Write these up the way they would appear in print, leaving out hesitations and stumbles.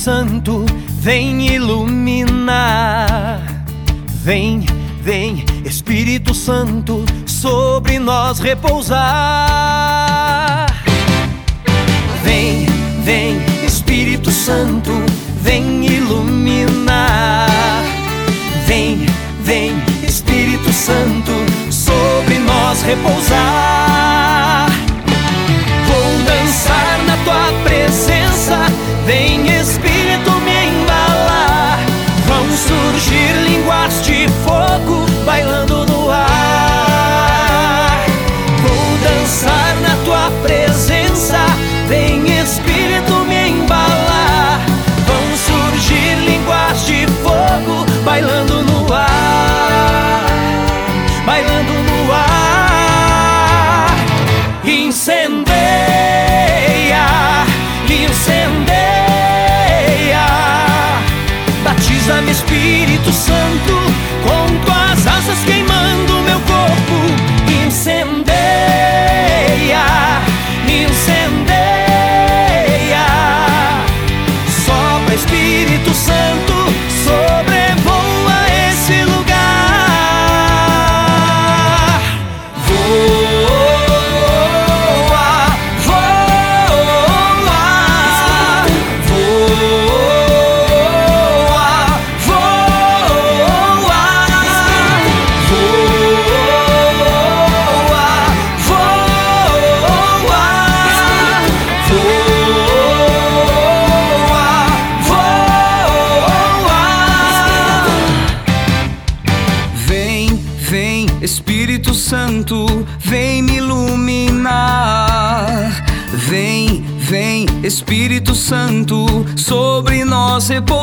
Santo, vem iluminar. Vem, vem, Espírito Santo, sobre nós repousar. Vem, vem, Espírito Santo, vem iluminar. Vem, vem, Espírito Santo, sobre nós repousar. Vou dançar na tua presença, vem Espírito me embalar. Vão surgir línguas de fogo bailando no ar. Vou dançar na tua presença, vem Espírito me embalar. Vão surgir línguas de fogo bailando no ar, bailando no ar. Incendeia, incendeia. Batiza-me, Espírito Santo, com tuas asas queimando meu corpo. Incendeia, incendeia. Sopra, Espírito Santo, sobrevoa esse lugar. Voa, voa, Espírito Santo, vem me iluminar. Vem, vem, Espírito Santo, sobre nós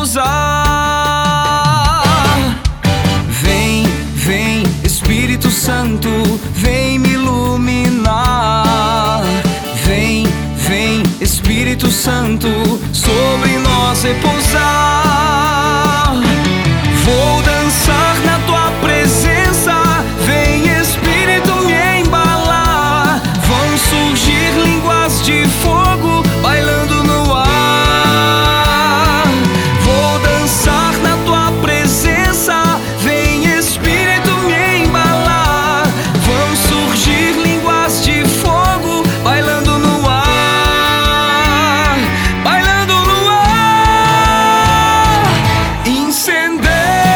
repousar. Vem, vem, Espírito Santo, vem me iluminar. Vem, vem, Espírito Santo, sobre nós repousar. Vou dançar na tua presença, vem Espírito me embalar. Vão surgir línguas de fogo bailando no ar. Vou dançar na tua presença, vem Espírito me embalar. Vão surgir línguas de fogo bailando no ar, bailando no ar. Incendeia,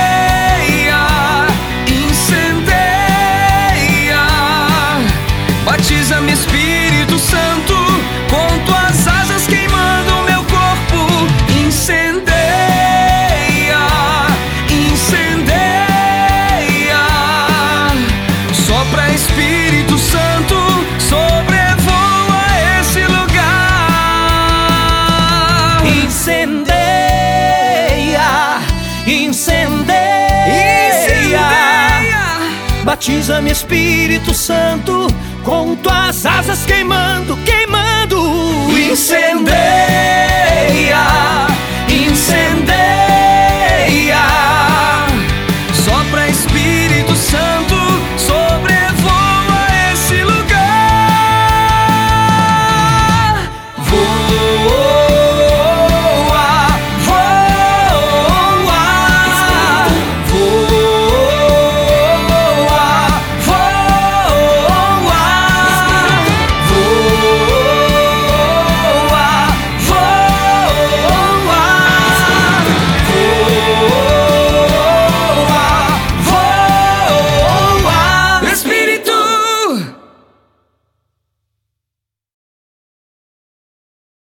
batiza-me, Espírito Santo, com tuas asas queimando meu corpo. Incendeia, incendeia. Sopra, Espírito Santo, sobrevoa esse lugar. Incendeia, incendeia. Batiza-me, Espírito Santo, com tuas asas queimando, queimando. Incendeia,